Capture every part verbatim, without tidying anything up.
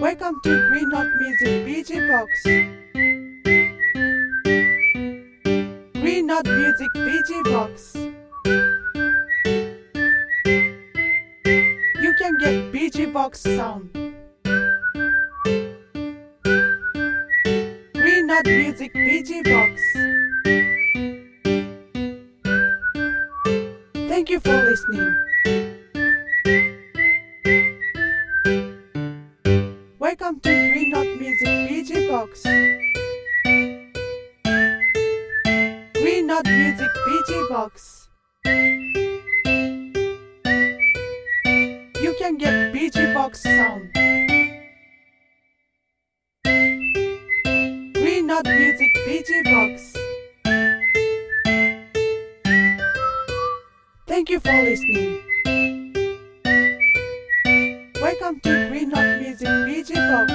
Welcome to Green Note Music B G Box. Green Note Music B G Box. You can get B G Box sound. Green Note Music B G Box. Thank you for listening. Welcome to Green Note Music B G Box. Green Note Music B G Box. You can get B G Box sound. Green Note Music B G Box. Thank you for listening. Welcome to Green Note Music B G Box.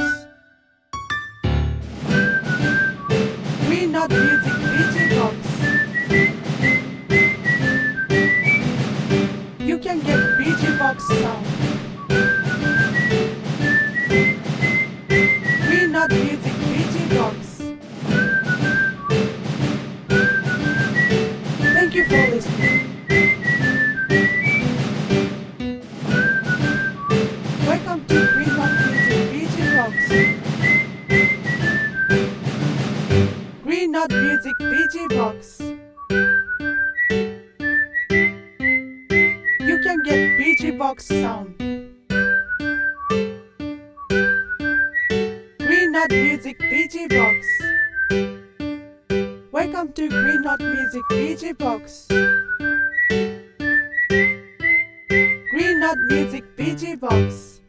Green Note Music B G Box. You can get B G Box sound. Green Note Music B G Box. Thank you for listening. Welcome to Green Note Music B G Box. Green Note Music B G Box. You can get B G Box sound. Green Note Music B G Box. Welcome to Green Note Music B G Box. Green Note Music B G Box.